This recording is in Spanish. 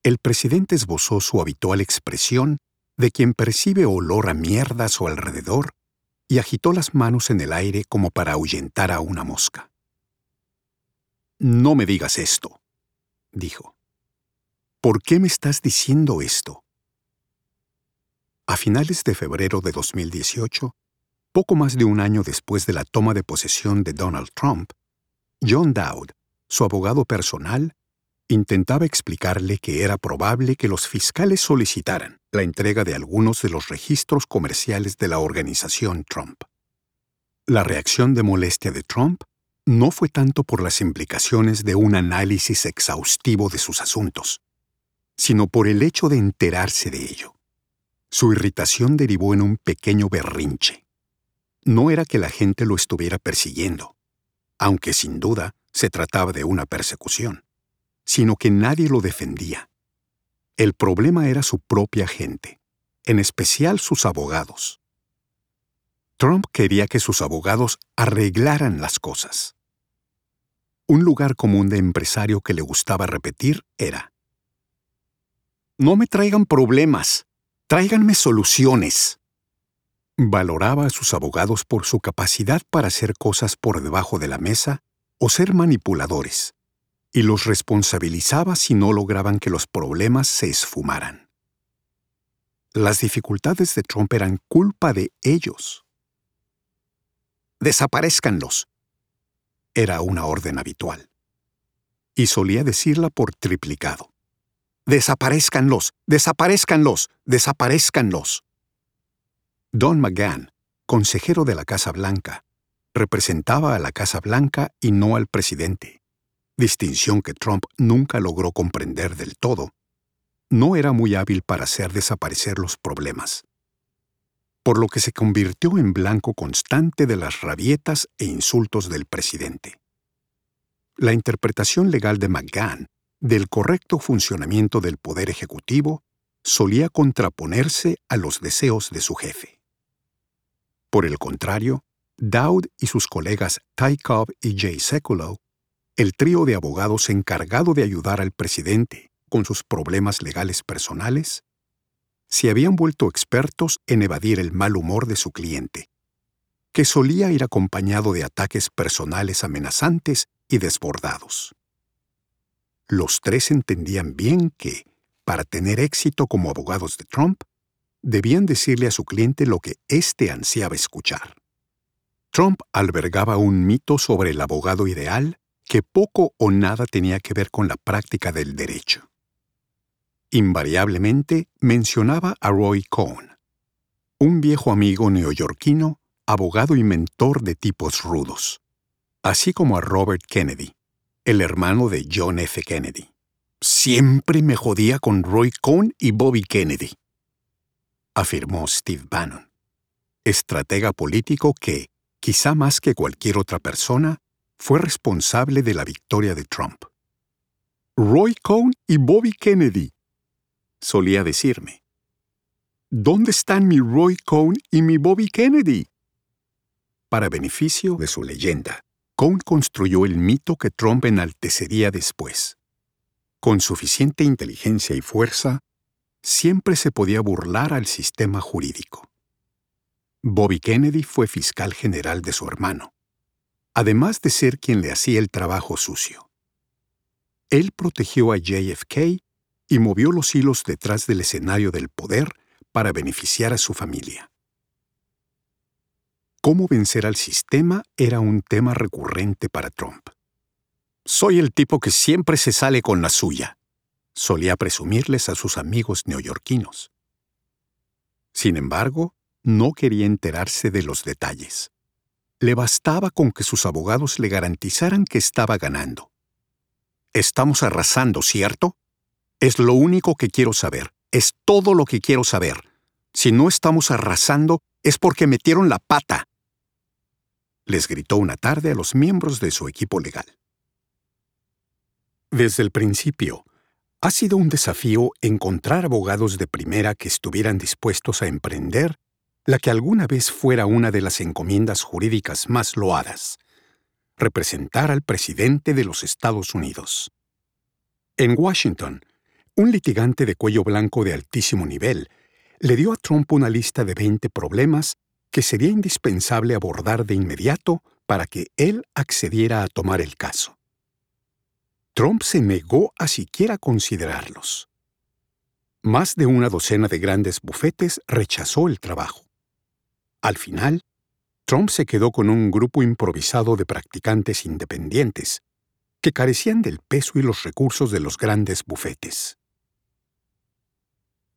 El presidente esbozó su habitual expresión de quien percibe olor a mierda a su alrededor y agitó las manos en el aire como para ahuyentar a una mosca. «No me digas esto», dijo. «¿Por qué me estás diciendo esto?» A finales de febrero de 2018, poco más de un año después de la toma de posesión de Donald Trump, John Dowd, su abogado personal, intentaba explicarle que era probable que los fiscales solicitaran la entrega de algunos de los registros comerciales de la organización Trump. La reacción de molestia de Trump no fue tanto por las implicaciones de un análisis exhaustivo de sus asuntos, sino por el hecho de enterarse de ello. Su irritación derivó en un pequeño berrinche. No era que la gente lo estuviera persiguiendo, aunque sin duda se trataba de una persecución, sino que nadie lo defendía. El problema era su propia gente, en especial sus abogados. Trump quería que sus abogados arreglaran las cosas. Un lugar común de empresario que le gustaba repetir era: «No me traigan problemas, tráiganme soluciones». Valoraba a sus abogados por su capacidad para hacer cosas por debajo de la mesa o ser manipuladores, y los responsabilizaba si no lograban que los problemas se esfumaran. Las dificultades de Trump eran culpa de ellos. «Desaparézcanlos», era una orden habitual. Y solía decirla por triplicado. «Desaparézcanlos, desaparézcanlos, desaparézcanlos». Don McGahn, consejero de la Casa Blanca, representaba a la Casa Blanca y no al presidente, distinción que Trump nunca logró comprender del todo. No era muy hábil para hacer desaparecer los problemas, por lo que se convirtió en blanco constante de las rabietas e insultos del presidente. La interpretación legal de McGahn del correcto funcionamiento del Poder Ejecutivo solía contraponerse a los deseos de su jefe. Por el contrario, Dowd y sus colegas Ty Cobb y Jay Sekulow, el trío de abogados encargado de ayudar al presidente con sus problemas legales personales, se habían vuelto expertos en evadir el mal humor de su cliente, que solía ir acompañado de ataques personales amenazantes y desbordados. Los tres entendían bien que, para tener éxito como abogados de Trump, debían decirle a su cliente lo que éste ansiaba escuchar. Trump albergaba un mito sobre el abogado ideal que poco o nada tenía que ver con la práctica del derecho. Invariablemente mencionaba a Roy Cohn, un viejo amigo neoyorquino, abogado y mentor de tipos rudos, así como a Robert Kennedy, el hermano de John F. Kennedy. «Siempre me jodía con Roy Cohn y Bobby Kennedy», afirmó Steve Bannon, estratega político que, quizá más que cualquier otra persona, fue responsable de la victoria de Trump. «Roy Cohn y Bobby Kennedy», solía decirme. «¿Dónde están mi Roy Cohn y mi Bobby Kennedy?» Para beneficio de su leyenda, Cohn construyó el mito que Trump enaltecería después. Con suficiente inteligencia y fuerza, siempre se podía burlar al sistema jurídico. Bobby Kennedy fue fiscal general de su hermano, además de ser quien le hacía el trabajo sucio. Él protegió a JFK y movió los hilos detrás del escenario del poder para beneficiar a su familia. Cómo vencer al sistema era un tema recurrente para Trump. «Soy el tipo que siempre se sale con la suya», solía presumirles a sus amigos neoyorquinos. Sin embargo, no quería enterarse de los detalles. Le bastaba con que sus abogados le garantizaran que estaba ganando. «Estamos arrasando, ¿cierto? Es lo único que quiero saber. Es todo lo que quiero saber. Si no estamos arrasando, es porque metieron la pata», les gritó una tarde a los miembros de su equipo legal. Desde el principio, ha sido un desafío encontrar abogados de primera que estuvieran dispuestos a emprender la que alguna vez fuera una de las encomiendas jurídicas más loadas: representar al presidente de los Estados Unidos. En Washington, Un litigante de cuello blanco de altísimo nivel le dio a Trump una lista de 20 problemas que sería indispensable abordar de inmediato para que él accediera a tomar el caso. Trump se negó a siquiera considerarlos. Más de una docena de grandes bufetes rechazó el trabajo. Al final, Trump se quedó con un grupo improvisado de practicantes independientes, que carecían del peso y los recursos de los grandes bufetes.